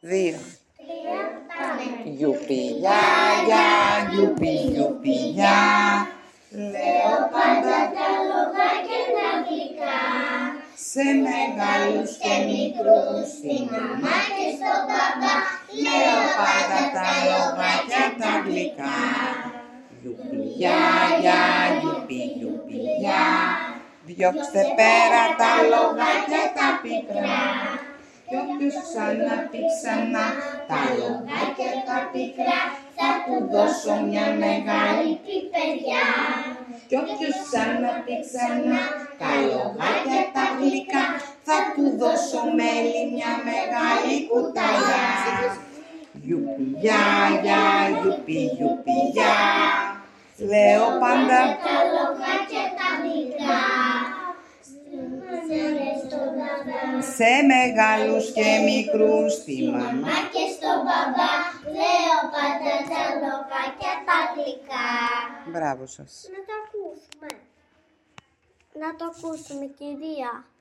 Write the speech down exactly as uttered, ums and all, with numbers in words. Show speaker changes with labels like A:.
A: δύο.
B: Τρία, πάμε.
A: Γιουπι, γεια, γεια, γιουπι, γιουπι, γεια. Λέω πάντα
B: Τα λογάκια τα γλυκά,
A: σε μεγάλους και μικρούς, στη μαμά
B: και στον μπαμπά,
A: λέω πάντα τα λογάκια τα γλυκά. Γιουπι, γεια, γεια, γιουπι, γιουπι, γεια. Διώξτε πέρα τα λογάκια τα πικρά. Κι όποιος ξαναπεί ξανά τα λογάκια τα πικρά, θα του δώσω μια μεγάλη
B: πιπεριά.
A: Κι όποιος ξαναπεί ξανά τα λογάκια τα γλυκά, θα του δώσω μέλι μια μεγάλη κουταλιά. Γιουπι, γεια, γεια, γιουπι, γιουπι, γεια. Λέω πάντα
B: Τα λογάκια τα γλυκά, στον μπαμπά,
A: σε μεγάλους και μικρούς, στη μαμά
B: και στον μπαμπά, λέω πάντα τα λογάκια τα γλυκά.
A: Μπράβο σας.
B: Να το ακούσουμε. Να το ακούσουμε, κυρία.